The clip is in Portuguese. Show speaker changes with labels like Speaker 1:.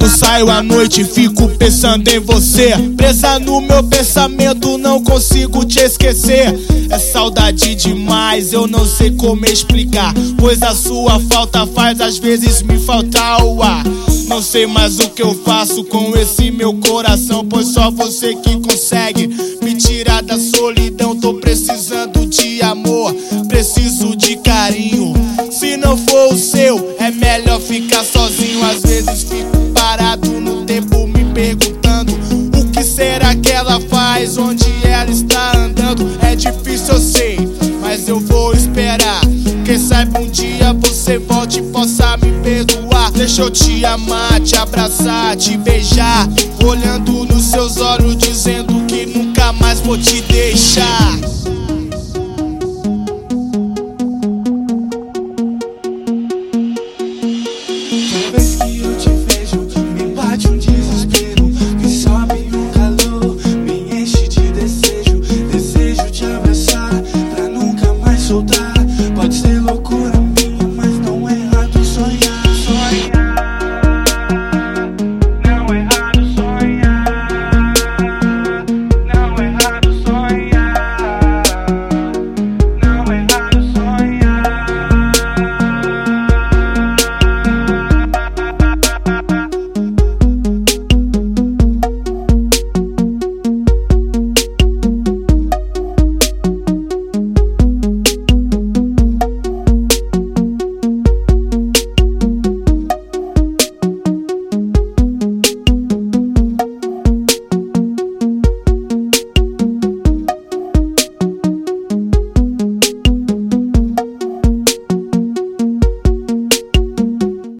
Speaker 1: Quando saio à noite fico pensando em você, presa no meu pensamento, não consigo te esquecer. É saudade demais, eu não sei como explicar, pois a sua falta faz às vezes me faltar o ar. Não sei mais o que eu faço com esse meu coração, pois só você que consegue me tirar da solidão. Tô precisando de amor, preciso de carinho. Se não for o seu, é melhor ficar sozinho. Às vezes fico parado no tempo me perguntando o que será que ela faz, onde ela está andando. É difícil, eu sei, mas eu vou esperar. Quem sabe um dia você volte e possa me perdoar. Deixa eu te amar, te abraçar, te beijar, olhando nos seus olhos dizendo que nunca mais vou te deixar.